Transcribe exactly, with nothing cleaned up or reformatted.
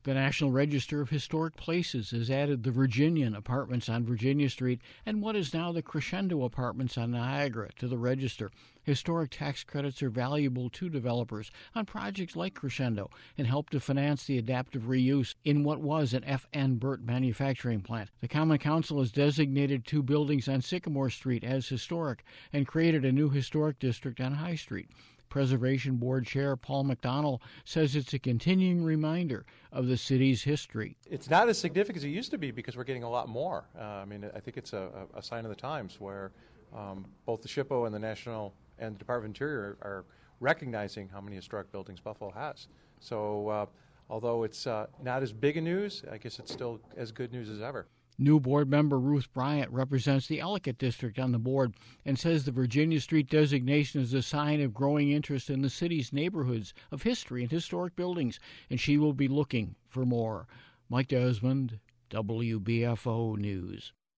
The National Register of Historic Places has added the Virginian Apartments on Virginia Street and what is now the Crescendo Apartments on Niagara to the register. Historic tax credits are valuable to developers on projects like Crescendo and help to finance the adaptive reuse in what was an F N. Burt manufacturing plant. The Common Council has designated two buildings on Sycamore Street as historic and created a new historic district on High Street. Preservation Board Chair Paul McDonnell says it's a continuing reminder of the city's history. It's not as significant as it used to be because we're getting a lot more. Uh, I mean, I think it's a, a sign of the times where um, both the SHPO and the National and the Department of Interior are recognizing how many historic buildings Buffalo has. So uh, although it's uh, not as big a news, I guess it's still as good news as ever. New board member Ruth Bryant represents the Ellicott District on the board and says the Virginia Street designation is a sign of growing interest in the city's neighborhoods of history and historic buildings, and she will be looking for more. Mike Desmond, W B F O News.